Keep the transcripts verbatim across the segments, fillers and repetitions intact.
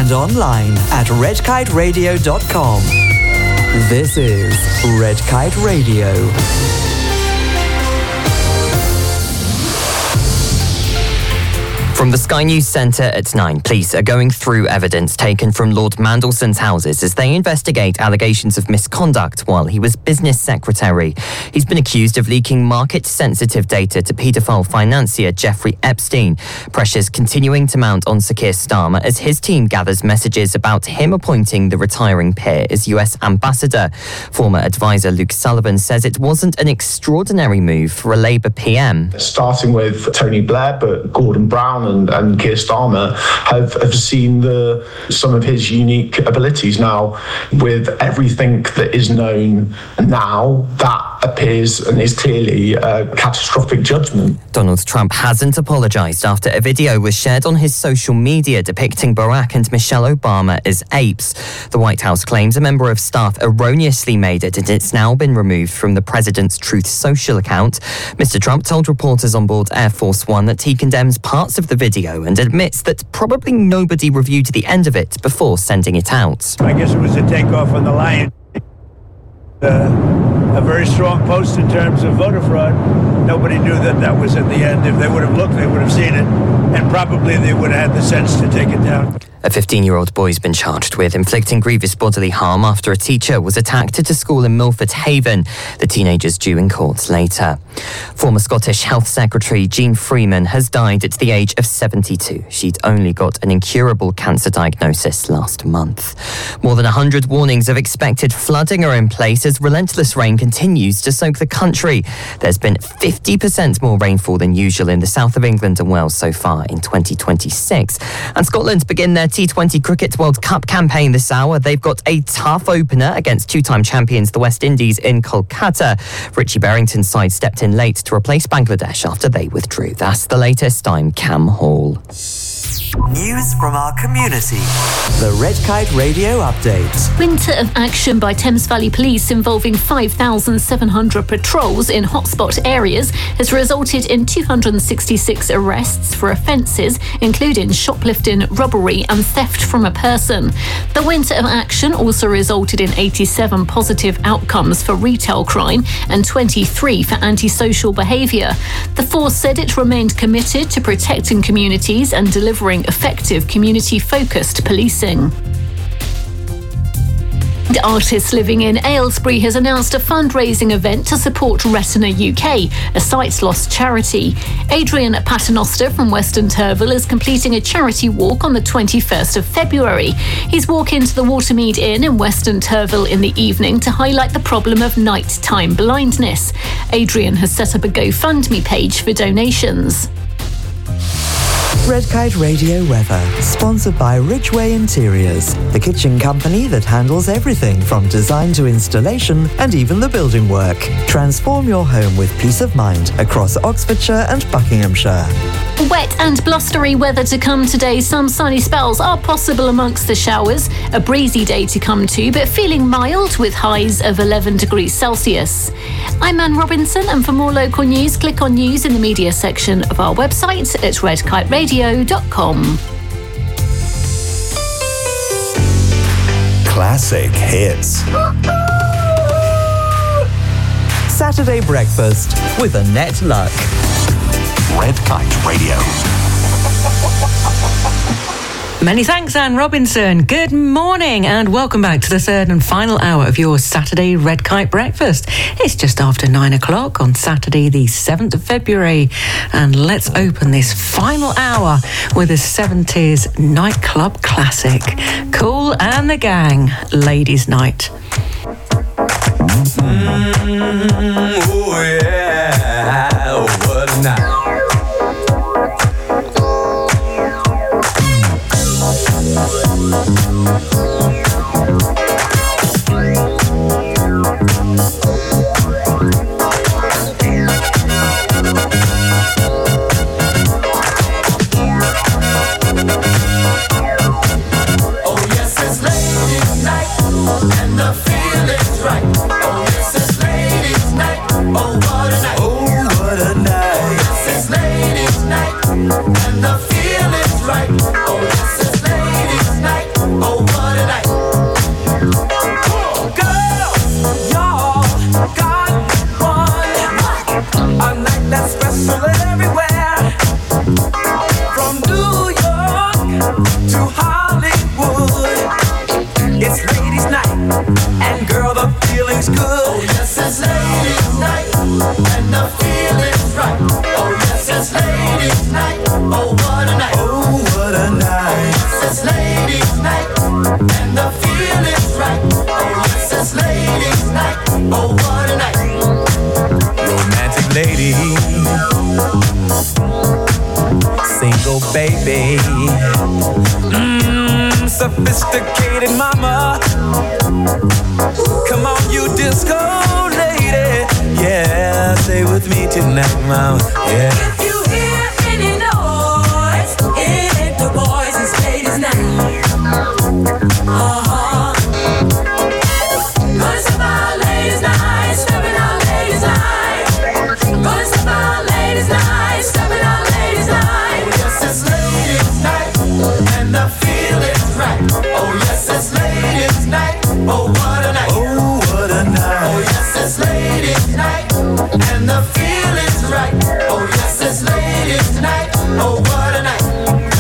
and online at red kite radio dot com. This is Red Kite Radio. From the Sky News Centre at nine, police are going through evidence taken from Lord Mandelson's houses as they investigate allegations of misconduct while he was business secretary. He's been accused of leaking market-sensitive data to paedophile financier Jeffrey Epstein. Pressure's continuing to mount on Sir Keir Starmer as his team gathers messages about him appointing the retiring peer as U S ambassador. Former advisor Luke Sullivan says it wasn't an extraordinary move for a Labour P M. Starting with Tony Blair, but Gordon Brown and, and Keir Starmer have, have seen the some of his unique abilities. Now, with everything that is known now, that appears and is clearly a catastrophic judgment. Donald Trump hasn't apologised after a video was shared on his social media depicting Barack and Michelle Obama as apes. The White House claims a member of staff erroneously made it and it's now been removed from the president's Truth Social account. Mister Trump told reporters on board Air Force One that he condemns parts of the video and admits that probably nobody reviewed the end of it before sending it out. I guess it was a takeoff on the Lion. Uh, a very strong post in terms of voter fraud. Nobody knew that that was at the end. If they would have looked, they would have seen it, and probably they would have had the sense to take it down. A fifteen-year-old boy's been charged with inflicting grievous bodily harm after a teacher was attacked at a school in Milford Haven. The teenager's due in court later. Former Scottish Health Secretary Jean Freeman has died at the age of seventy-two. She'd only got an incurable cancer diagnosis last month. More than one hundred warnings of expected flooding are in place as relentless rain continues to soak the country. There's been fifty percent more rainfall than usual in the south of England and Wales so far in twenty twenty-six. And Scotland begin their T twenty Cricket World Cup campaign this hour. They've got a tough opener against two-time champions the West Indies in Kolkata. Richie Berrington's side stepped in late to replace Bangladesh after they withdrew. That's the latest. I'm Cam Hall. News from our community. The Red Kite Radio Update. Winter of action by Thames Valley Police involving five thousand seven hundred patrols in hotspot areas has resulted in two hundred sixty-six arrests for offences including shoplifting, robbery and theft from a person. The winter of action also resulted in eighty-seven positive outcomes for retail crime and twenty-three for antisocial behaviour. The force said it remained committed to protecting communities and delivering effective community-focused policing. The artist living in Aylesbury has announced a fundraising event to support Retina U K, a sight loss charity. Adrian Paternoster from Weston Turville is completing a charity walk on the twenty-first of February. He's walking to the Watermead Inn in Weston Turville in the evening to highlight the problem of nighttime blindness. Adrian has set up a GoFundMe page for donations. Red Kite Radio weather, sponsored by Ridgeway Interiors, the kitchen company that handles everything from design to installation and even the building work. Transform your home with peace of mind across Oxfordshire and Buckinghamshire. Wet and blustery weather to come today. Some sunny spells are possible amongst the showers. A breezy day to come to, but feeling mild with highs of eleven degrees Celsius. I'm Anne Robinson, and for more local news, click on news in the media section of our website at red kite radio dot com. Classic hits. Saturday breakfast with Annette Luck. Red Kite Radio. Many thanks, Anne Robinson. Good morning and welcome back to the third and final hour of your Saturday Red Kite Breakfast. It's just after nine o'clock on Saturday the seventh of February, and let's open this final hour with a seventies nightclub classic, Kool and the Gang, Ladies' Night. Mm, oh yeah, what a night. Oh, what a night. Oh, what a night. sophisticated mama. Come on, you disco lady. Yeah, stay with me tonight, mama. Yeah. If you hear any noise, it's the boys and ladies night. Uh-huh. Gonna step out ladies night, stepping out ladies night. Gonna step out ladies night, stepping out ladies night. Yes, it's ladies night, and the feeling's right. Oh yes, it's ladies night. Oh what a night. Oh what a night. Oh yes, it's ladies night, and the feeling's right. Oh yes, it's ladies night. Oh what a night.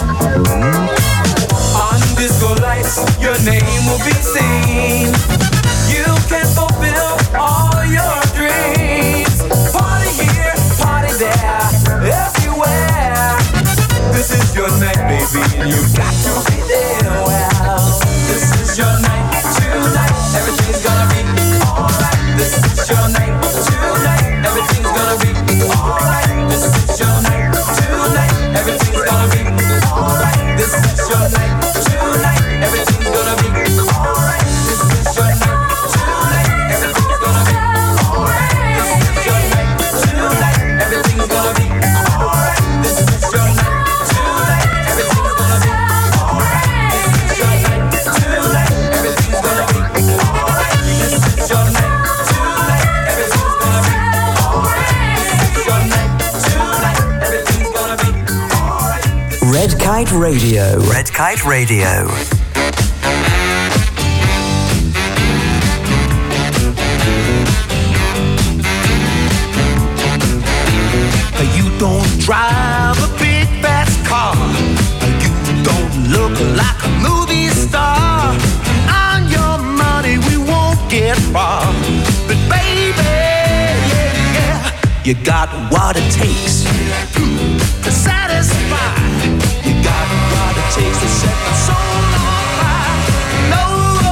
On disco lights, your name will be seen. You can fulfill all your dreams. Party here, party there, everywhere. This is your night, baby, and you got to be there. Well, this is your night tonight. Everything's gonna be alright. This is your night tonight. Everything's gonna be alright. This is your night tonight. Everything's gonna be alright. This is your night tonight. Everything's gonna be alright. This is your night tonight. Everything's gonna be alright. This is your night tonight. Everything's gonna be alright. This is your night tonight. Everything's gonna be alright. This is your night tonight. Everything's gonna be alright. This is your night tonight. Everything's gonna be alright. This is your night tonight. Everything's gonna be alright. Red Kite Radio. Red Kite Radio. you don't drive a big fast car. You don't look like a movie star. On your money we won't get far. But baby, yeah, yeah, you got what it takes to satisfy. You got what it takes to set my soul on fire. No,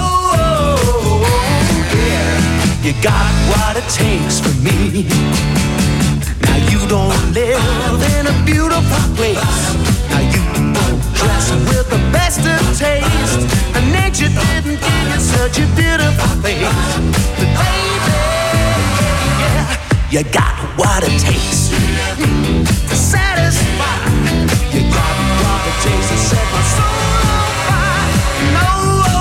yeah, you got what it takes for me. Now you don't live in a beautiful place. Now you don't dress with the best of taste. And nature didn't give you such a beautiful face. But baby, yeah, you got what it takes to satisfy. You got what it takes to set my soul on fire. No,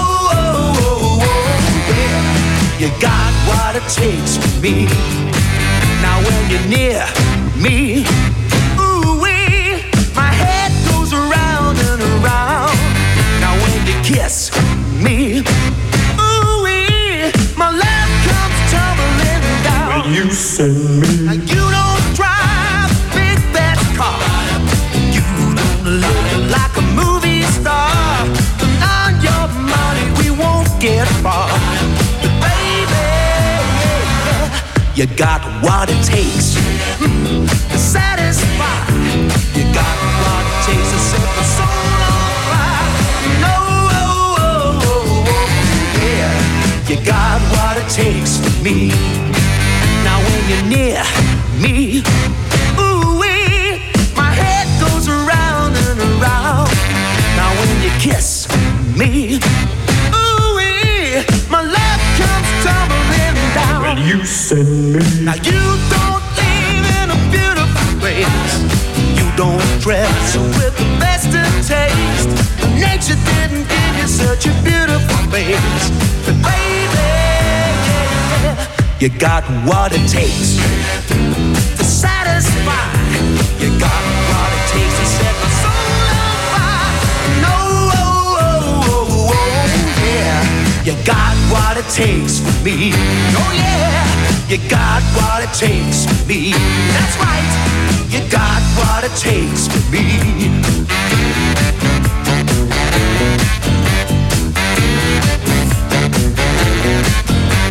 yeah, you got what it takes for me. Now when you're near me, ooh-wee, my head goes around and around. Now when you kiss me, ooh-wee, my love comes tumbling down. When you send me, now you don't drive a big fast car. You don't look like a movie star. And on your money we won't get far. But baby, you got what it takes to satisfy. You got what it takes to set my soul on fire. No, yeah, you got what it takes for me. Now when you're near me, ooh-wee, my head goes around and around. Now when you kiss me, ooh-wee, my love comes tumbling down. when you send me, now you don't live in a beautiful place. You don't dress with the best of taste. Nature didn't give you such a beautiful face. But baby, yeah, you got what it takes to satisfy. You got what it takes to set my soul on fire. No, yeah, you got what it takes for me. Oh yeah, you got what it takes for me. That's right, you got what it takes for me.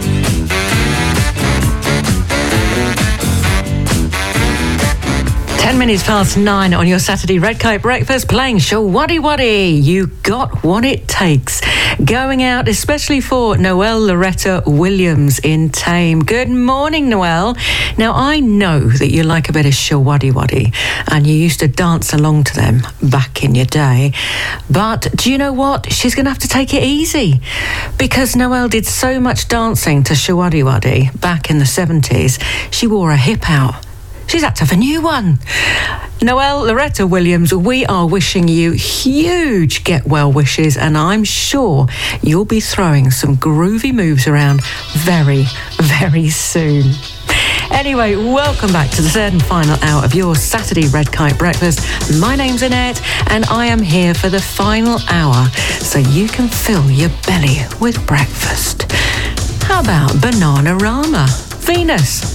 ten Ten minutes past nine on your Saturday Red Kite Breakfast, playing Shawaddy Waddy. You got what it takes. Going out especially for Noelle Loretta Williams in Tame. Good morning, Noelle. Now, I know that you like a bit of Shawaddy Waddy and you used to dance along to them back in your day. But do you know what? She's going to have to take it easy because Noelle did so much dancing to Shawaddy Waddy back in the seventies. She wore her hip out. She's had to have a new one. Noelle Loretta Williams, we are wishing you huge get well wishes, and I'm sure you'll be throwing some groovy moves around very, very soon. Anyway, welcome back to the third and final hour of your Saturday Red Kite Breakfast. My name's Annette, and I am here for the final hour so you can fill your belly with breakfast. How about Bananarama? Venus.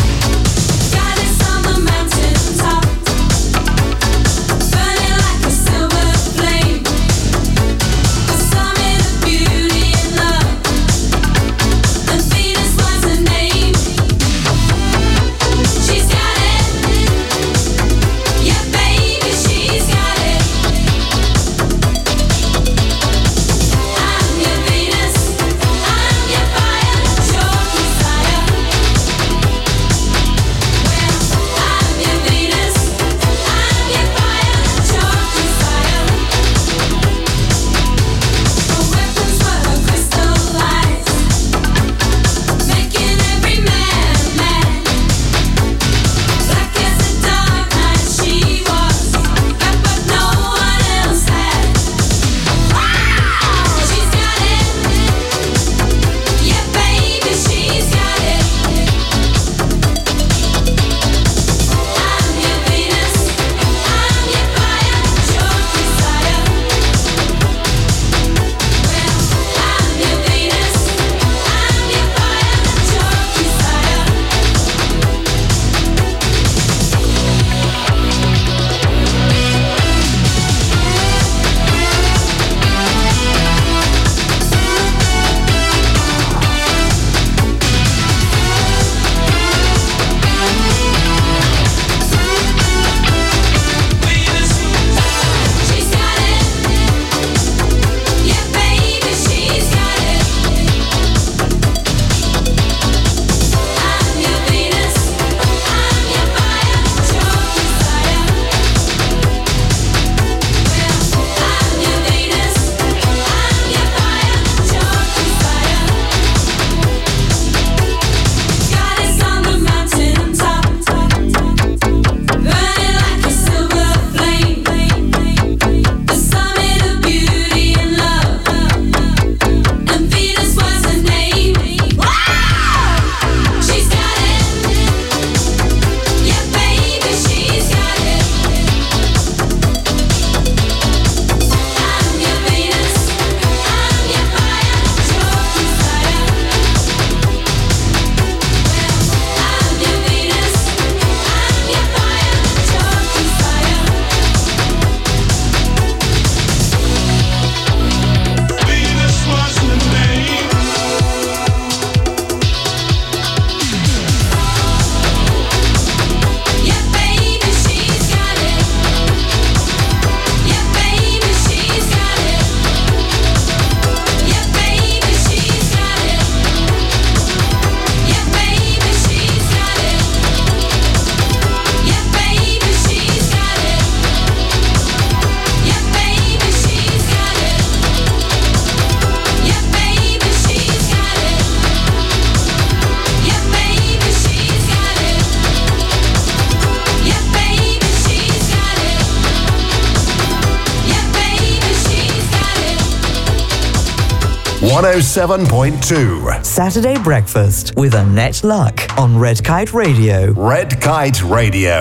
one oh seven point two. Saturday Breakfast with Annette Luck on Red Kite Radio. Red Kite Radio.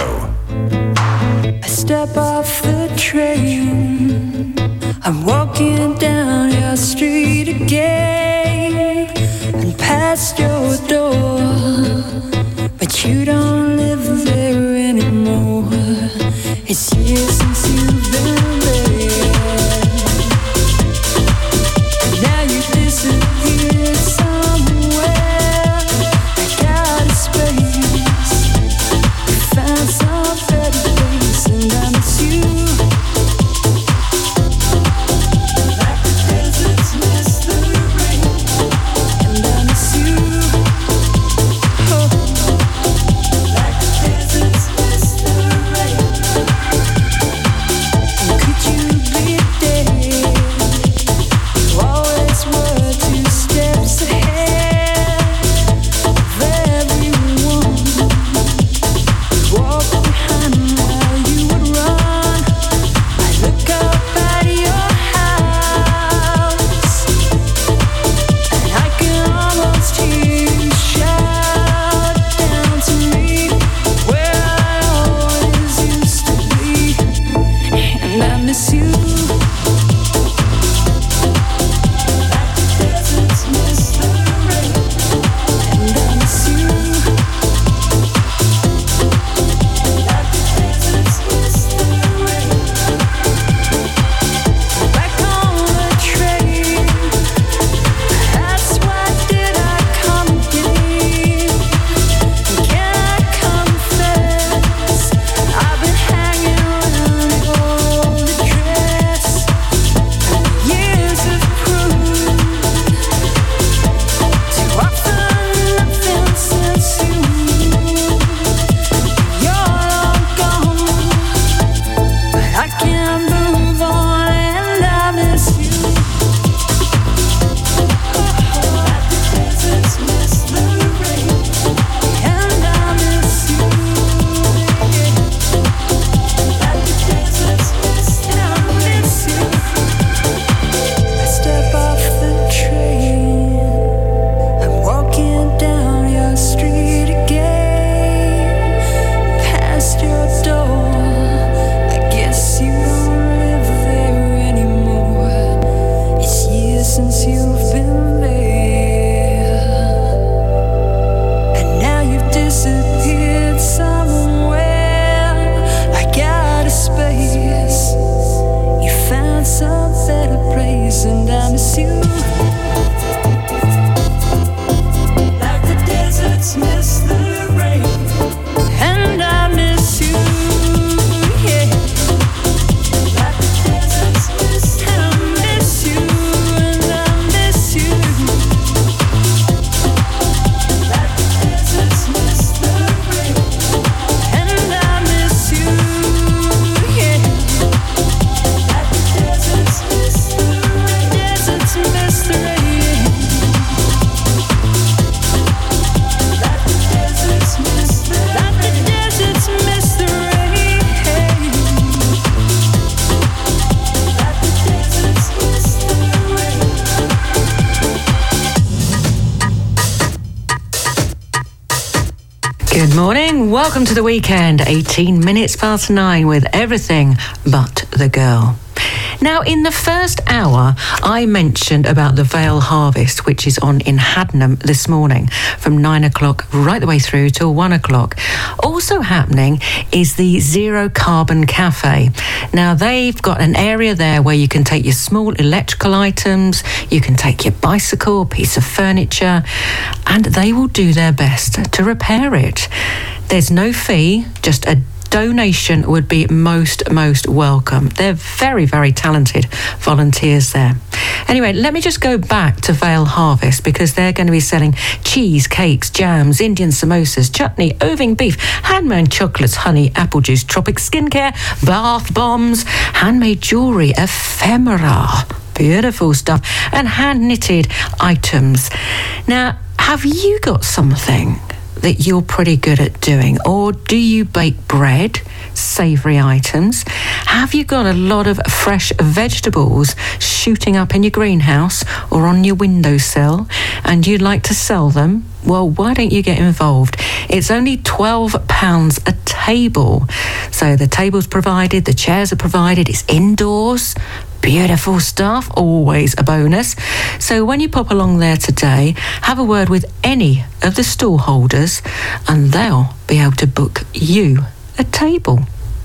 I step off the train, I'm walking down your street again and past your door, but you don't live there anymore. It's years since you've been there. Now you disappeared somewhere. I got a space, found some better things. miss you. Like the deserts miss the rain. And I miss you, yeah. Like the deserts miss the rain. I miss you, and I miss you. Like the deserts miss the rain. And I miss you, yeah. Like the deserts miss the rain. Deserts miss the rain. Like the deserts miss the rain. Like the deserts miss the rain. Like the deserts miss the rain. Good morning. Welcome to the weekend. eighteen minutes past nine with everything but the girl. Now, in the first hour, I mentioned about the Vale Harvest, which is on in Hadnam this morning from nine o'clock right the way through till one o'clock. Also happening is the Zero Carbon Cafe. Now, they've got an area there where you can take your small electrical items, you can take your bicycle, piece of furniture, and they will do their best to repair it. There's no fee, just a donation would be most, most welcome. They're very, very talented volunteers there. Anyway, let me just go back to Vale Harvest because they're going to be selling cheese, cakes, jams, Indian samosas, chutney, Irving beef, handmade chocolates, honey, apple juice, tropic skincare, bath bombs, handmade jewellery, ephemera, beautiful stuff, and hand-knitted items. Now, have you got something that you're pretty good at doing? Or do you bake bread, savoury items? Have you got a lot of fresh vegetables shooting up in your greenhouse or on your windowsill and you'd like to sell them? Well, why don't you get involved? It's only twelve pounds a table. So the table's provided, the chairs are provided, it's indoors. Beautiful stuff, always a bonus. So when you pop along there today, have a word with any of the stall holders and they'll be able to book you a table.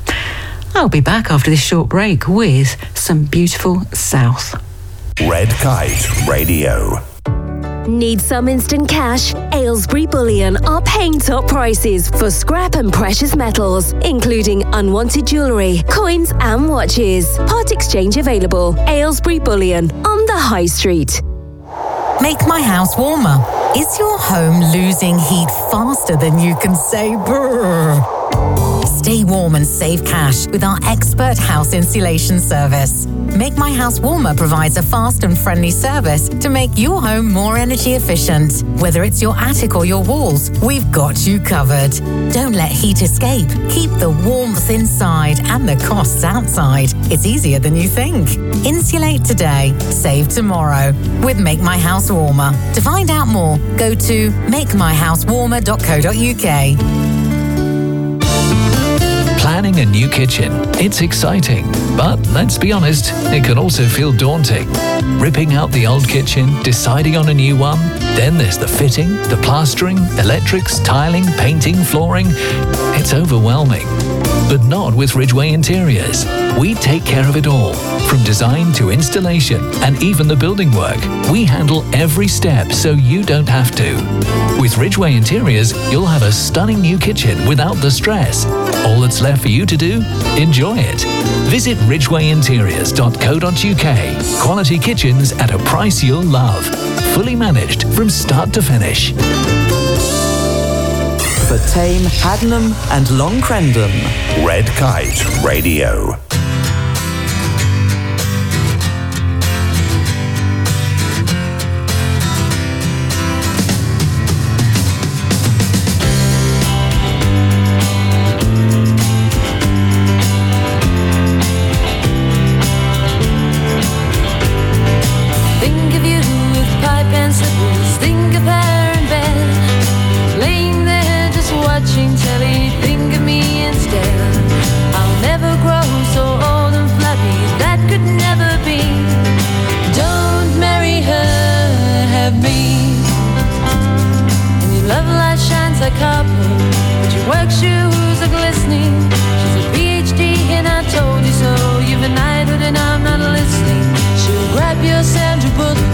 I'll be back after this short break with some beautiful South. Red Kite Radio. Need some instant cash? Aylesbury Bullion are paying top prices for scrap and precious metals, including unwanted jewellery, coins and watches. Part exchange available. Aylesbury Bullion on the High Street. Make my house warmer. Is your home losing heat faster than you can say brrr? Stay warm and save cash with our expert house insulation service. Make My House Warmer provides a fast and friendly service to make your home more energy efficient. Whether it's your attic or your walls, we've got you covered. Don't let heat escape. Keep the warmth inside and the costs outside. It's easier than you think. Insulate today, save tomorrow with Make My House Warmer. To find out more, go to make my house warmer dot co dot uk. Planning a new kitchen. It's exciting, but let's be honest, it can also feel daunting. Ripping out the old kitchen, deciding on a new one, then there's the fitting, the plastering, electrics, tiling, painting, flooring. It's overwhelming. But not with Ridgeway Interiors. We take care of it all, from design to installation and even the building work. We handle every step so you don't have to. With Ridgeway Interiors, you'll have a stunning new kitchen without the stress. All that's left for you to do? Enjoy it. Visit ridgeway interiors dot co dot uk. Quality kitchens at a price you'll love. Fully managed from start to finish. For Tame, Hadnam and Long Crendon. Red Kite Radio. Think of you with pipe and slippers. Think of her in bed, laying there just watching telly. Think of me instead. I'll never grow so old and flabby. That could never be. Don't marry her, have me. And your love light shines like copper, but your work shoes are glistening. She's a PhD and I told you so. You've a knighthood and I'm not listening. She'll grab your Sandra Bullock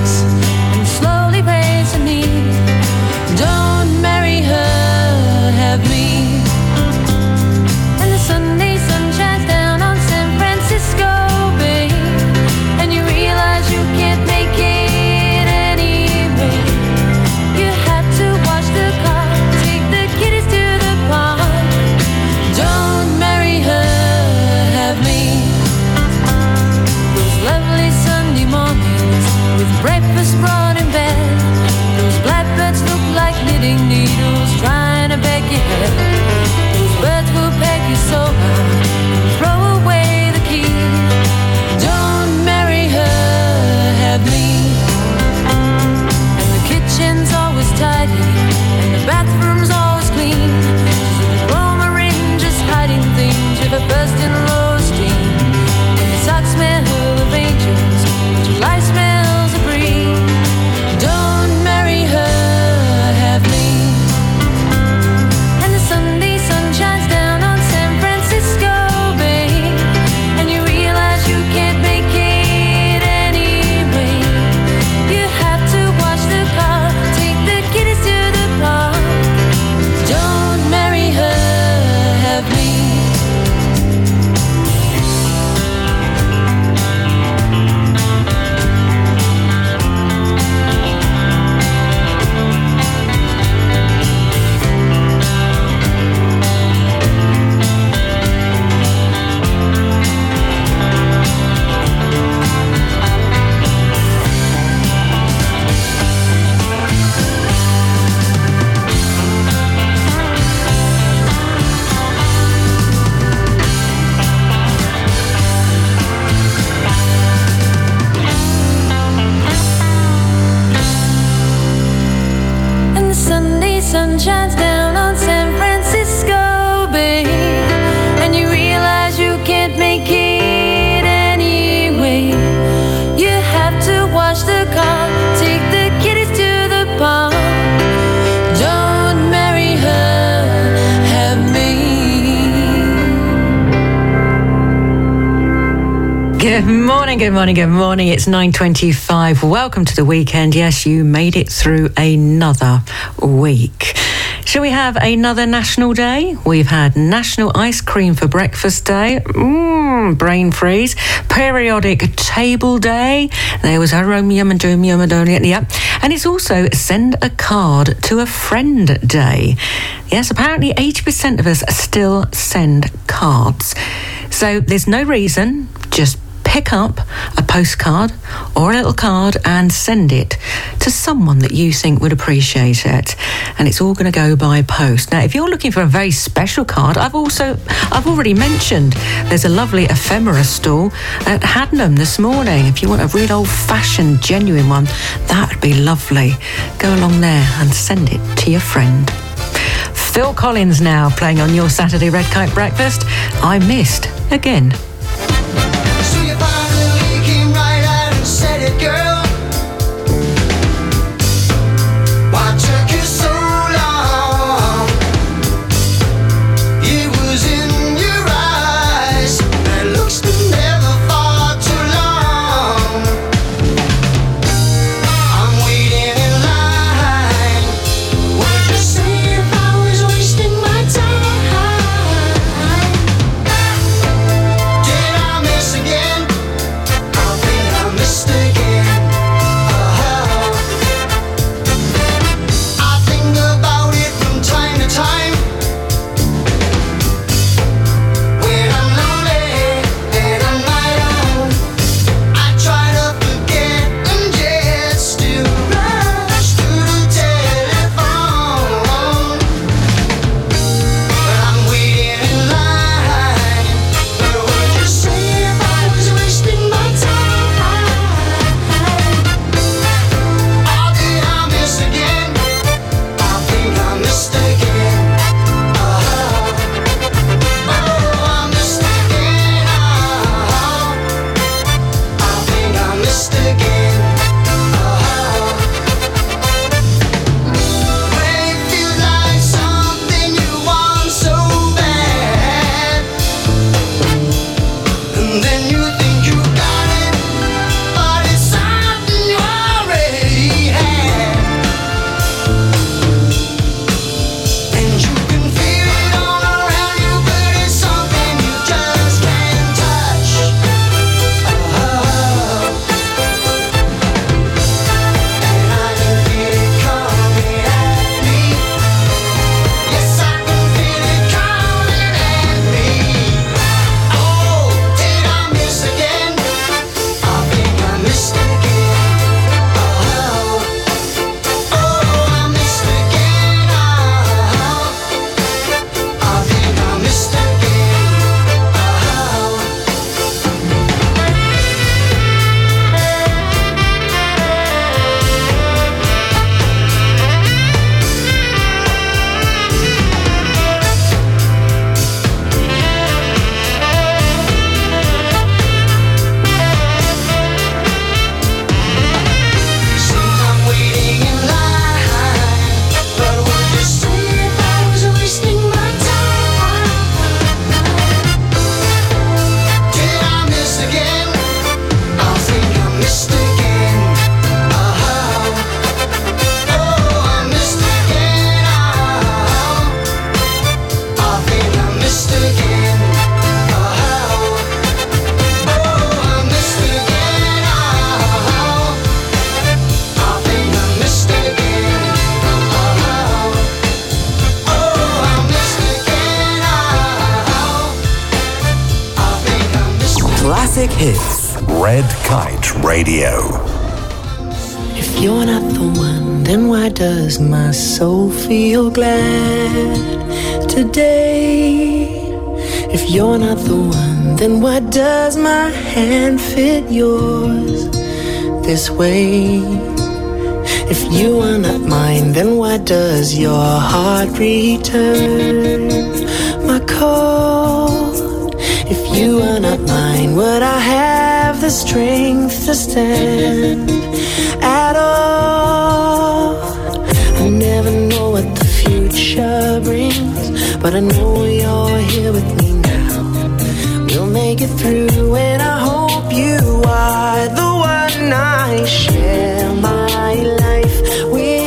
threading needles, trying to beg your head. Those words will peg you so hard, throw away the key. Don't marry her, have me. And the kitchen's always tidy, and the bathroom's always clean. She's an aroma in just hiding things, if a bursting low steam. And the socks smell of angels, July smells of breeze. Don't marry her, have me. And the Sunday sun shines down on San Francisco Bay, and you realize you can't make it anyway. You have to wash the car, take the kiddies to the park. Don't marry her, have me. And the Sunday sun shines down on San Francisco Bay, and you realize you can't make it anyway. You have to wash the car, take the kiddies to the park. Don't marry her, have me. Good morning, good morning, good morning. It's nine twenty-five. Welcome to the weekend. Yes, you made it through another week. Shall we have another national day? We've had National Ice Cream for Breakfast Day. Mmm, brain freeze. Periodic Table Day. There was a Rome Yum and Doom Yum and Only. Yep. And it's also Send a Card to a Friend Day. Yes, apparently eighty percent of us still send cards. So there's no reason, just pick up a postcard or a little card and send it to someone that you think would appreciate it. And it's all going to go by post. Now, if you're looking for a very special card, I've also, I've already mentioned there's a lovely ephemera stall at Hadnam this morning. If you want a real old-fashioned, genuine one, that would be lovely. Go along there and send it to your friend. Phil Collins now playing on your Saturday Red Kite Breakfast. I Missed Again. So you finally came right out and said it, girl. Why took you so long? It was in your eyes, that looks never far too long. I'm waiting in line. Would you say if I was wasting my time? music hits. Red Kite Radio. If you're not the one, then why does my soul feel glad today? If you're not the one, then why does my hand fit yours this way? If you are not mine, then why does your heart return my call? If you are not mine, would I have the strength to stand at all? I never know what the future brings, but I know you're here with me now. We'll make it through, and I hope you are the one I share my life with.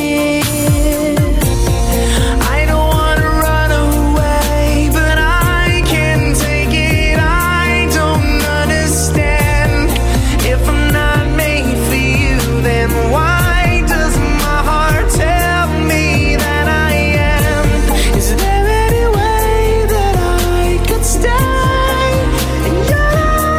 I don't wanna run away, but I can't take it. I don't understand. If I'm not made for you, then why does my heart tell me that I am? Is there any way that I could stay in your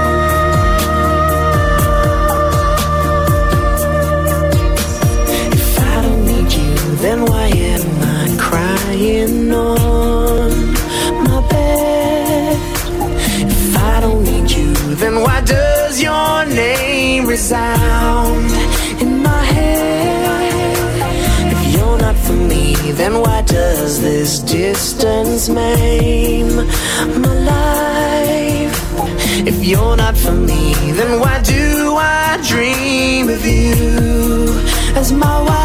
life? If I don't need you, then why am I crying on my bed? If I don't need you, then why does your name resound in my head? If you're not for me, then why does this distance maim my life? If you're not for me, then why do I dream of you as my wife?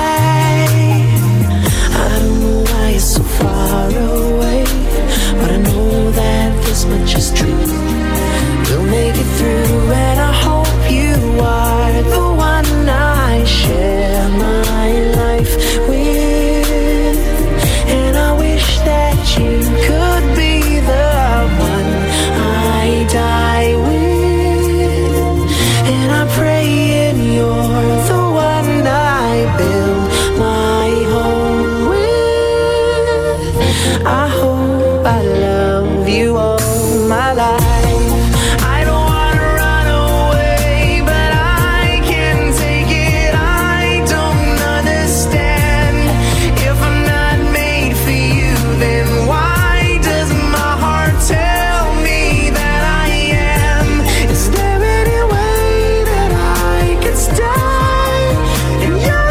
I don't know why you're so far away, but I know that this much is true. We'll make it through, and I hope you are the one I share my life with. And I wish that you could be the one I die with. And I pray in you're the one I build my home with. I hope I love you all my life. I don't wanna run away, but I can't take it. I don't understand. If I'm not made for you, then why does my heart tell me that I am? Is there any way that I could stay in your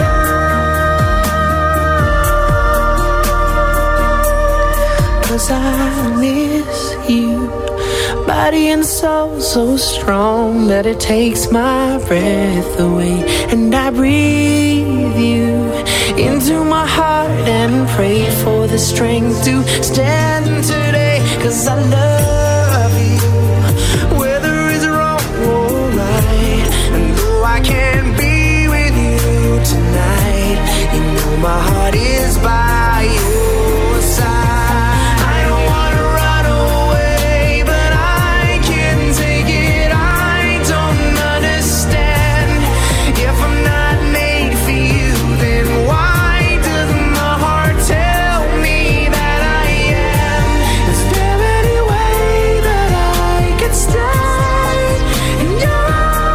life? 'Cause I miss you, body and soul so strong that it takes my breath away. And I breathe you into my heart and pray for the strength to stand today. 'Cause I love you, whether it's wrong or right. And though I can't be with you tonight, you know my heart is by your side. I don't wanna run away, but I can't take it. I don't understand. If I'm not made for you, then why does my heart tell me that I am? Is there any way that I could stay in your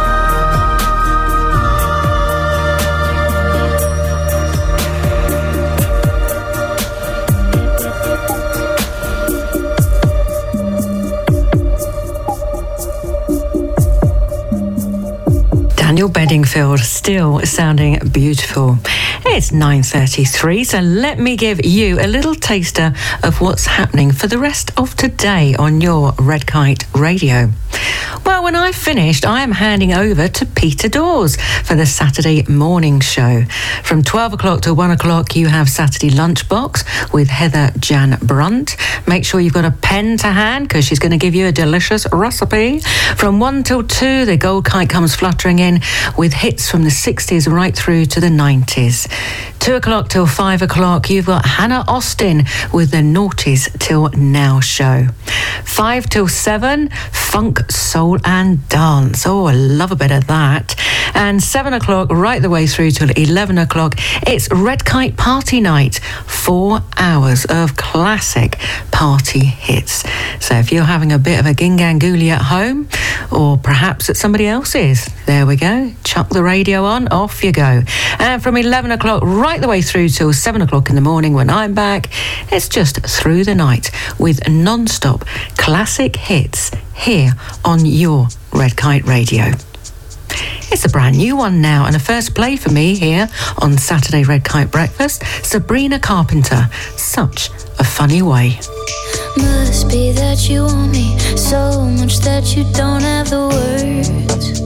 Daniel Bedingfield, still sounding beautiful. It's nine thirty-three, so let me give you a little taster of what's happening for the rest of today on your Red Kite Radio. Well, when I've finished, I am handing over to Peter Dawes for the Saturday morning show. From twelve o'clock to one o'clock, you have Saturday Lunchbox with Heather Jan Brunt. Make sure you've got a pen to hand because she's going to give you a delicious recipe. From one till two, the Gold Kite comes fluttering in with hits from the sixties right through to the nineties. Two o'clock till five o'clock, you've got Hannah Austin with the Noughties Till Now show. Five till seven, funk, soul and dance. Oh, I love a bit of that. And seven o'clock right the way through till eleven o'clock, it's Red Kite Party Night. Four hours of classic party hits. So if you're having a bit of a gingangooly at home, or perhaps at somebody else's, there we go. Chuck the radio on, off you go. And from eleven o'clock right the way through till seven o'clock in the morning when I'm back, it's just through the night with non-stop classic hits here on your Red Kite Radio. It's a brand new one now, and a first play for me here on Saturday Red Kite Breakfast, Sabrina Carpenter, Such a Funny Way. Must be that you want me so much that you don't have the words.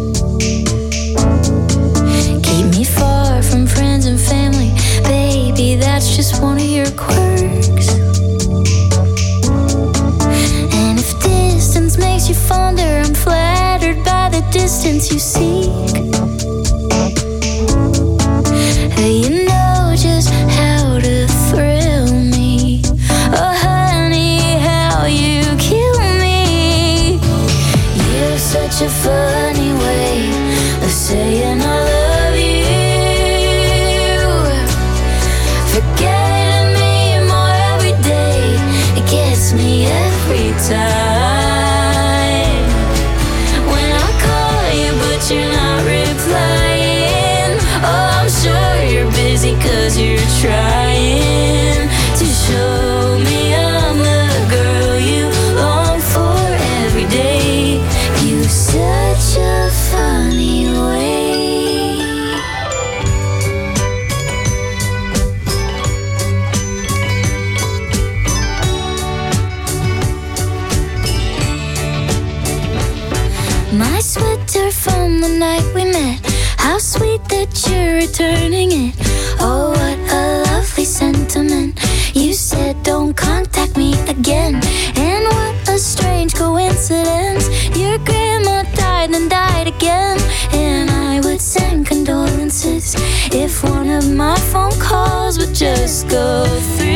Keep me far from friends and family, baby, that's just one of your quirks. And if distance makes you fonder, I'm flattered by the distance you seek. You know just how to thrill me. Oh honey, how you kill me. You have such a funny way of saying I love you. Forgetting me more every day, it gets me every time. When I call you but you're not replying, oh I'm sure you're busy cause you're trying to show me I'm the girl you long for every day. You such a funny way. My sweater from the night we met, how sweet that you're returning it. Oh, what a lovely sentiment. You said don't contact me again. And what a strange coincidence. Your grandma died and died again. And I would send condolences if one of my phone calls would just go through.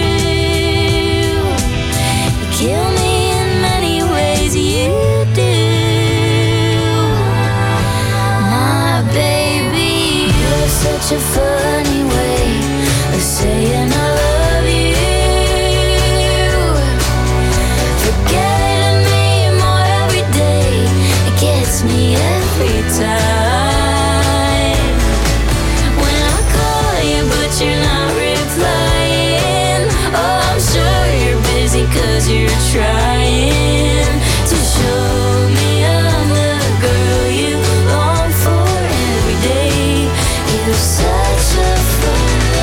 You kill me in many ways, you do. Such a funny way of saying I love you. Forgetting me more every day, it gets me every time. When I call you but you're not replying, oh I'm sure you're busy cause you're trying to show me I'm the girl you long for every day. You're such a funny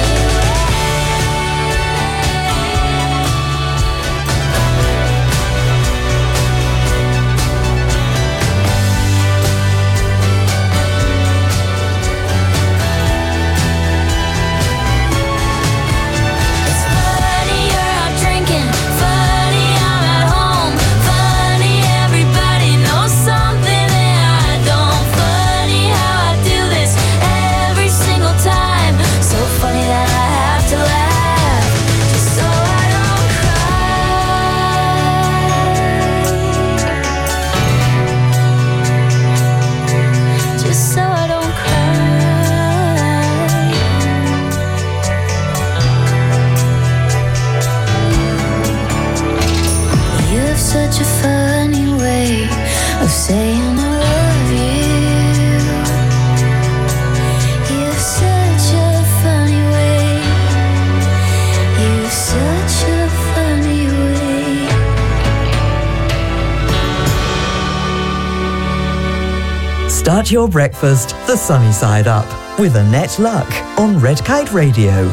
It's funny you're out drinking, funny I'm at home, funny everybody knows something that I don't, funny how I do this every single time, so funny that I have to laugh just so I don't cry, just so I don't cry. You have such a funny way of saying I love you. You have such a funny way. You have such a funny way. Start your breakfast the sunny side up with Annette Luck on Red Kite Radio.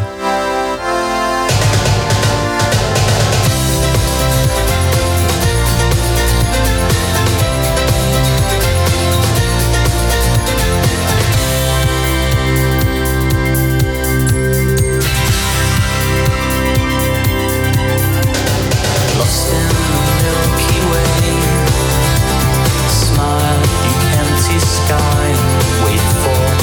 Lost in the Milky Way, smile at the empty sky, wait for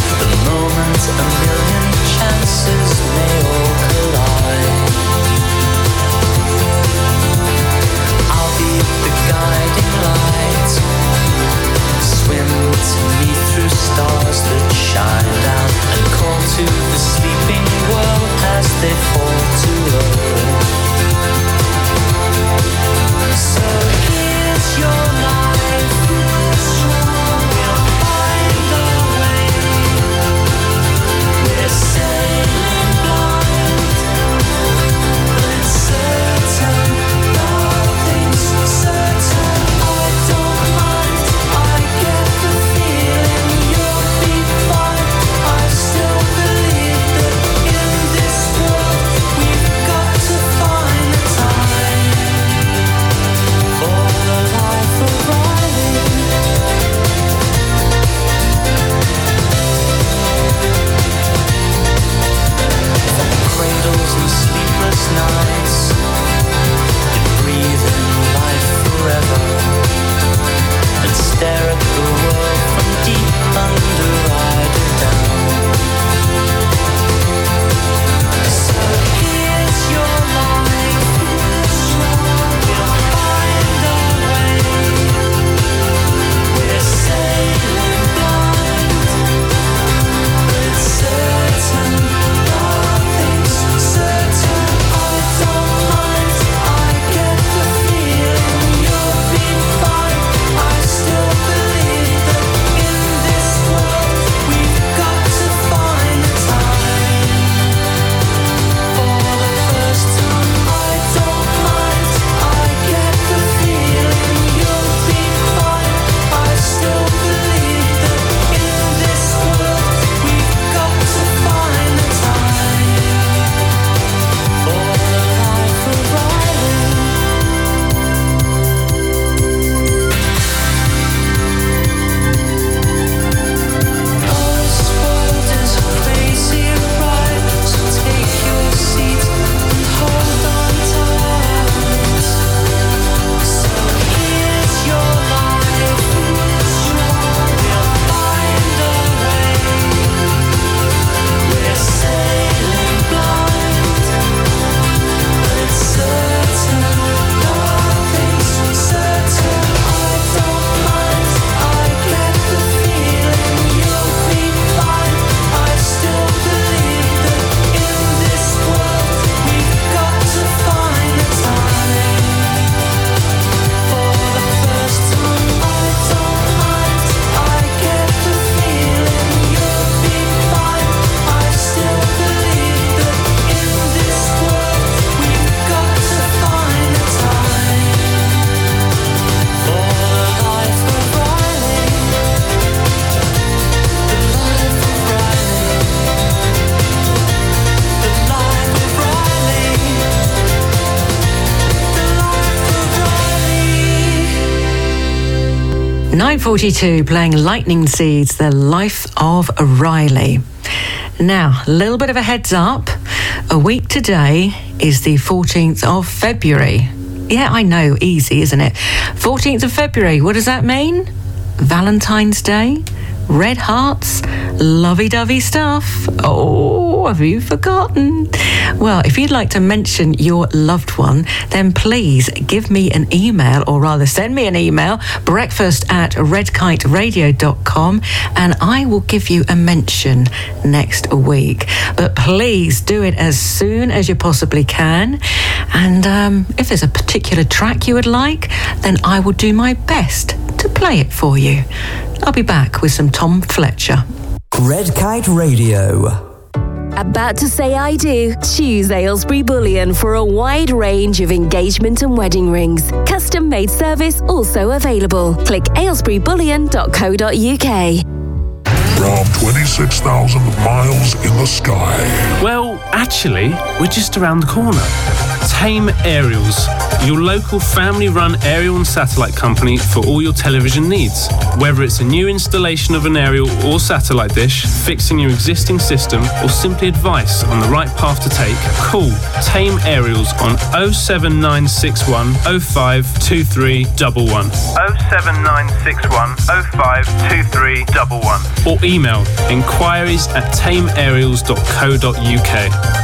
nine forty-two, playing Lightning Seeds, The Life of Riley. Now, a little bit of a heads up. A week today is the fourteenth of February. Yeah, I know, easy, isn't it? fourteenth of February, what does that mean? Valentine's Day? Red hearts? Lovey-dovey stuff? Oh, have you forgotten? Well, if you'd like to mention your loved one, then please give me an email, or rather send me an email, breakfast at redkiteradio dot com, and I will give you a mention next week. But please do it as soon as you possibly can. And um, if there's a particular track you would like, then I will do my best to play it for you. I'll be back with some Tom Fletcher. Red Kite Radio. About to say I do? Choose Aylesbury Bullion for a wide range of engagement and wedding rings. Custom made service also available. Click aylesbury bullion dot co dot uk. From twenty-six thousand miles in the sky. Well, actually, we're just around the corner. Tame Aerials, your local family-run aerial and satellite company for all your television needs. Whether it's a new installation of an aerial or satellite dish, fixing your existing system, or simply advice on the right path to take, call Tame Aerials on oh seven nine six one oh five two three one one. oh seven nine six one oh five two three one one. Or email inquiries at tame aerials dot co dot uk.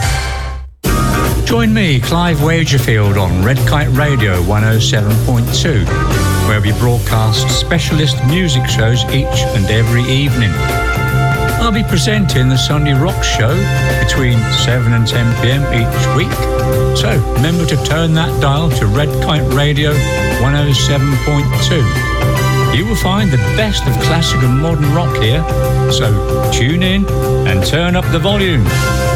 Join me, Clive Wagerfield, on Red Kite Radio one oh seven point two, where we broadcast specialist music shows each and every evening. I'll be presenting the Sunday Rock Show between seven and ten p.m. each week, so remember to turn that dial to Red Kite Radio one oh seven point two. You will find the best of classic and modern rock here, so tune in and turn up the volume.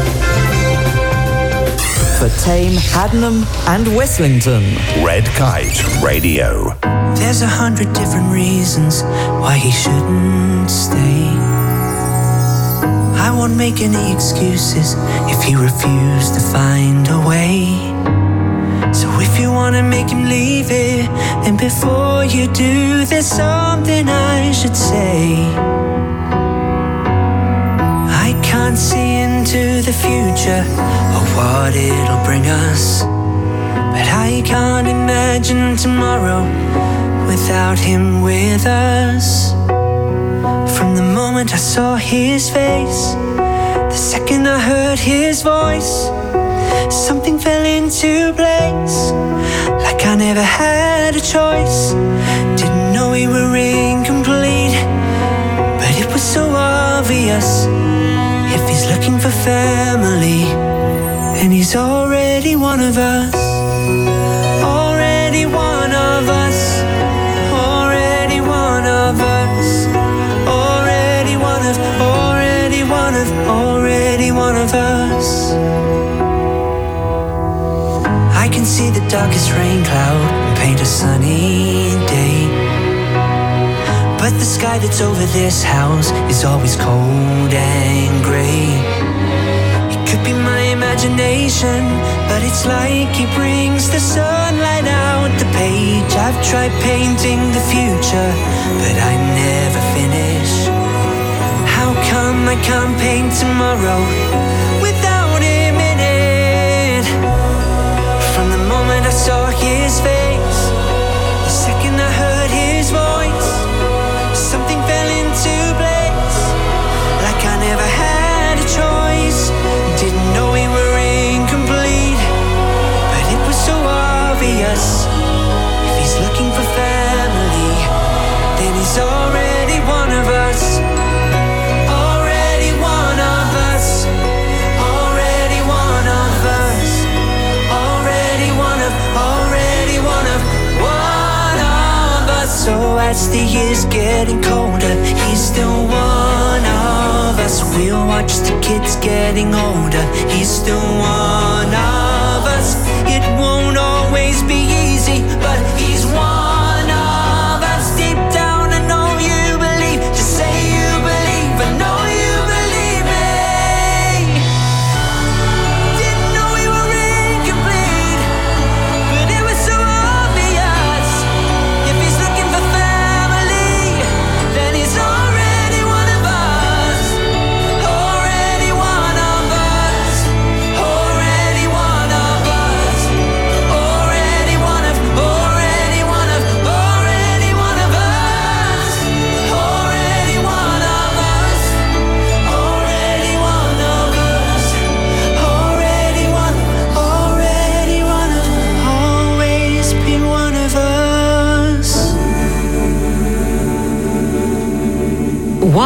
For Tame, Haddenham and Westlington. Red Kite Radio. There's a hundred different reasons why he shouldn't stay. I won't make any excuses if he refused to find a way. So if you wanna make him leave it, then before you do, there's something I should say. I can't see into the future or what it'll bring us, but I can't imagine tomorrow without him with us. From the moment I saw his face, the second I heard his voice, something fell into place, like I never had a choice. Didn't know we were incomplete, but it was so obvious. If he's looking for family, then he's already one of us. Already one of us. Already one of us. Already one of, already one of, already one of us. I can see the darkest rain cloud and paint a sunny day, but the sky that's over this house is always cold and grey. It could be my imagination, but it's like he brings the sunlight out the page. I've tried painting the future, but I never finish. How come I can't paint tomorrow without him in it? From the moment I saw his face, the second I heard his voice, something fell into place, like I never had a choice. Didn't know we were incomplete, but it was so obvious. If he's looking for family, then he's already one of us. Already one of us. Already one of us. Already one of, already one of, one of us. So as the years getting colder, he's still one of us. We'll watch the kids getting older, he's still one of us. It won't always be easy, but he's one of us. Deep down I know you believe, just say you believe, I know you believe me. Didn't know we were incomplete, but it was so obvious. If he's looking for family,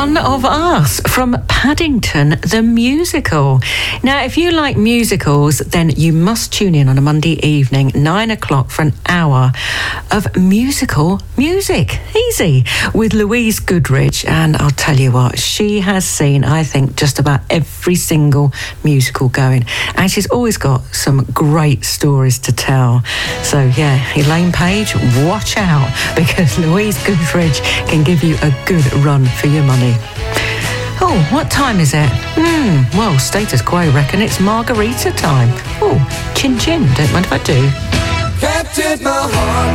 One of Us from Paddington, the musical. Now, if you like musicals, then you must tune in on a Monday evening, nine o'clock, for an hour of musical music. Easy. With Louise Goodrich. And I'll tell you what, she has seen, I think, just about every single musical going. And she's always got some great stories to tell. So, yeah, Elaine Page, watch out, because Louise Goodrich can give you a good run for your money. Oh, what time is it? Hmm, well, status quo reckon it's margarita time. Oh, chin chin, don't mind if I do. Captured my heart,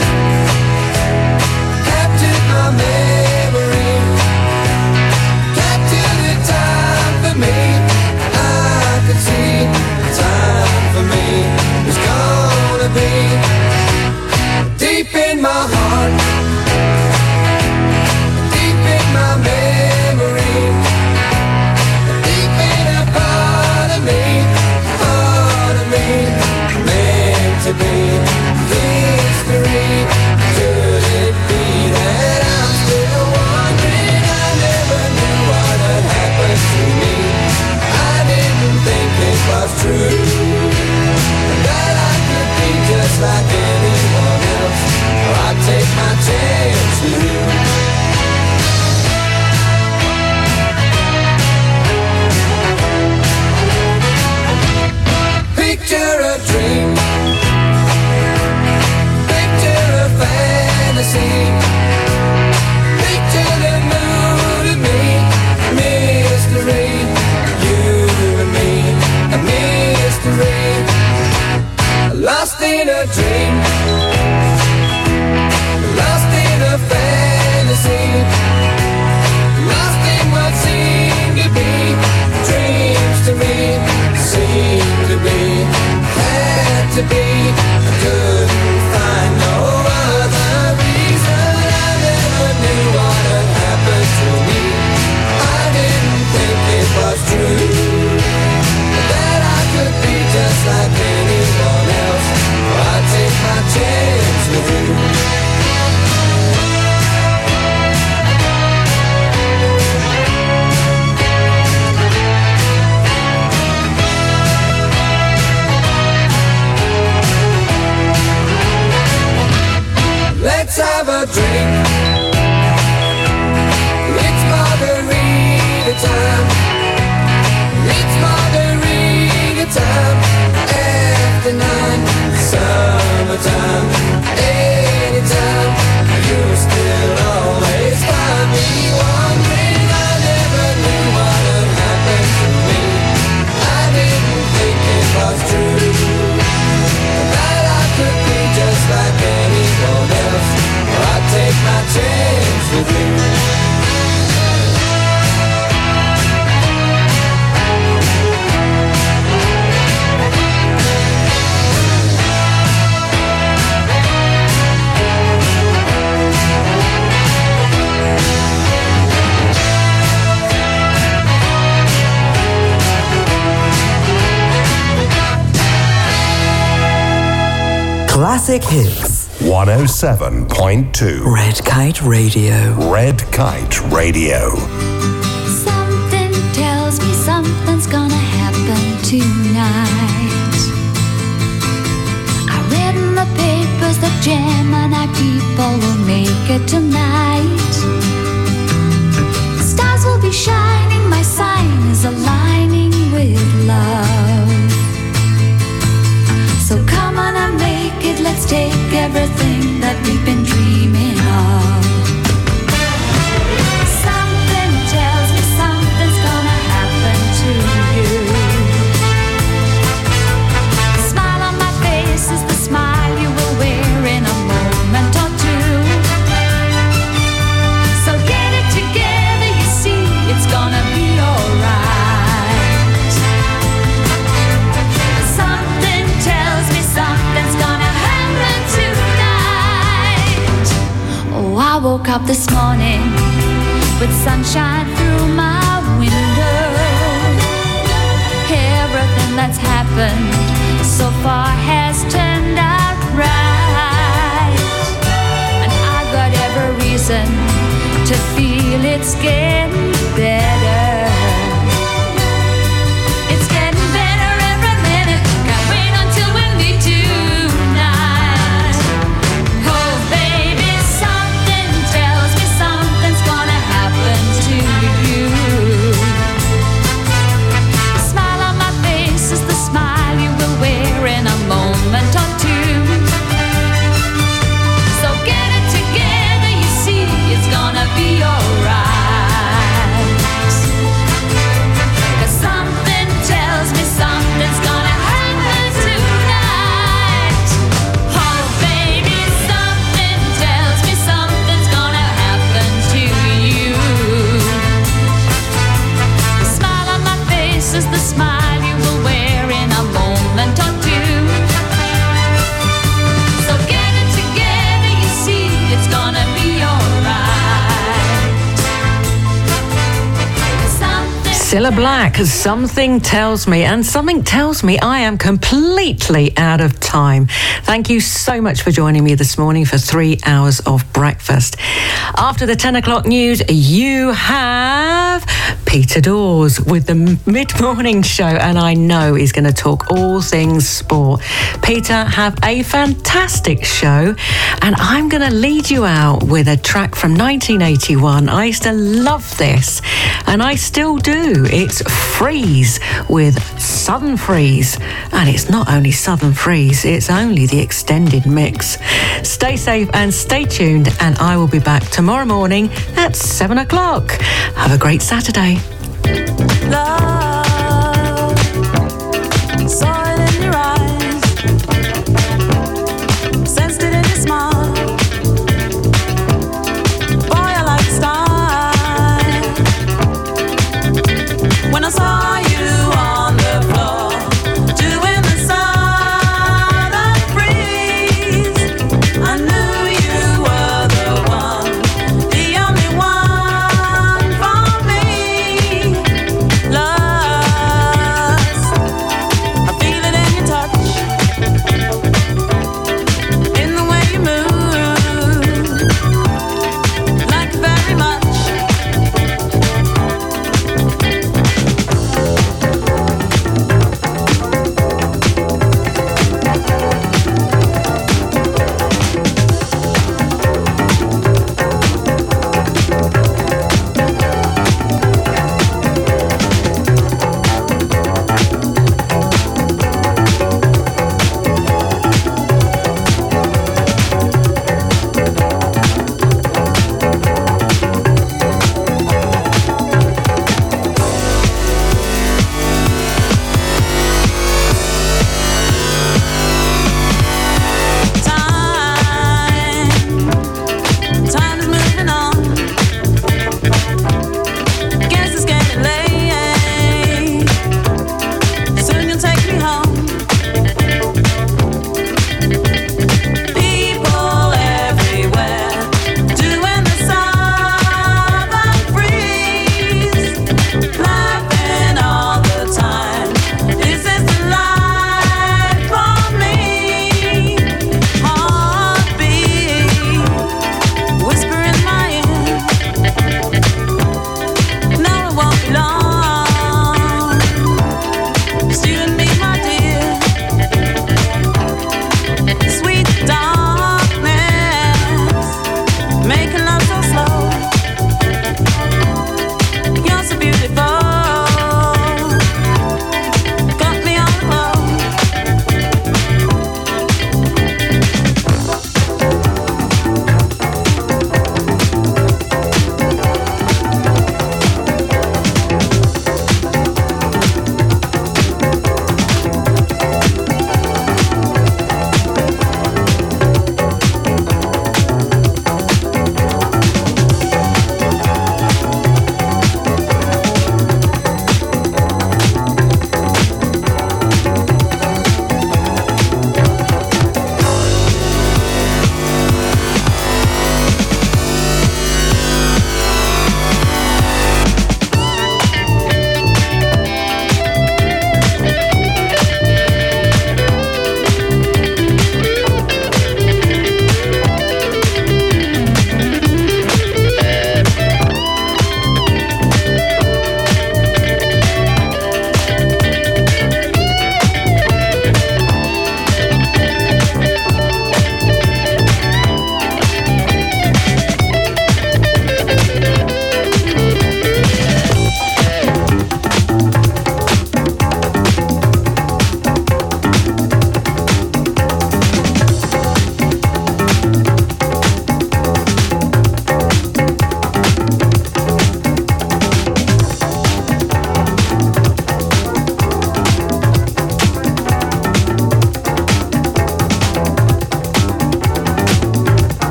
captured my memory, captured the time for me. I could see the time for me was gonna be deep in my heart, deep in my memory, deep in a part of me, part of me, meant to be history. Could it be that I'm still wondering? I never knew what had happened to me. I didn't think it was true, that I could be just like anyone else. I'd take my chance with you. Picture a dream, picture a fantasy, picture the mood of me, mystery, you and me, a mystery, lost in a dream, lost in a fantasy, lost in what seemed to be dreams to me, seemed to be, had to be. I couldn't find no other reason. I never knew what had happened to me. I didn't think it was true, that I could be just like anyone else. I'd take my chance with you. Let's have a drink. It's margarita time. It's margarita time. After nine, summertime. Anytime, you still always find me wondering. I never knew what had happened to me. I didn't think it was true, that I could be just like anyone else. I'd take my chance with you. Classic hits. one oh seven point two. Red Kite Radio. Red Kite Radio. Something tells me something's gonna happen tonight. I read in the papers that Gemini people will make it tonight. Stars will be shining, my sign is aligning with love. So come on and make it, let's take everything that we've been dreaming of. Something tells me something's gonna happen to you. The smile on my face is the smile you will wear in a moment or two. So get it together, you see, it's gonna be alright. Something tells me something's gonna happen tonight. Oh, I woke up this morning with sunshine through my window. Everything that's happened so far has turned out right, and I got every reason to feel it it's getting better. It's getting better every minute. Can't wait until we meet tonight. Oh, baby, something tells me something's gonna happen to you. The smile on my face is the smile you will wear in a moment or two. So get it together, you see, it's gonna be alright. 'Cause something tells me something's gonna happen tonight. Oh, baby, something tells me something's gonna happen to you. The smile on my face is the smile you will wear in a moment or two. So get it together, you see, it's gonna be alright. Something Cilla Black, something tells me, and something tells me I am completely out of time. Thank you so much for joining me this morning for three hours of breakfast. After the ten o'clock news, you have Peter Dawes with the mid-morning show, and I know he's going to talk all things sport. Peter, have a fantastic show, and I'm going to lead you out with a track from nineteen eighty-one. I used to love this, and I still do. It's Freeze with Southern Freeze, and it's not only Southern Freeze, it's only the extended mix. Stay safe and stay tuned, and I will be back tomorrow morning at seven o'clock. Have a great Saturday. love, saw it in your eyes, sensed it in your smile. Boy, I like style. When I saw you on the floor, doing the southern freeze, I knew you were the one, the only one for me. Love.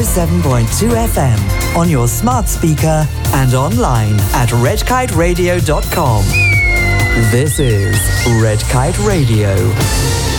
oh seven point two F M on your smart speaker and online at red kite radio dot com. This is Red Kite Radio.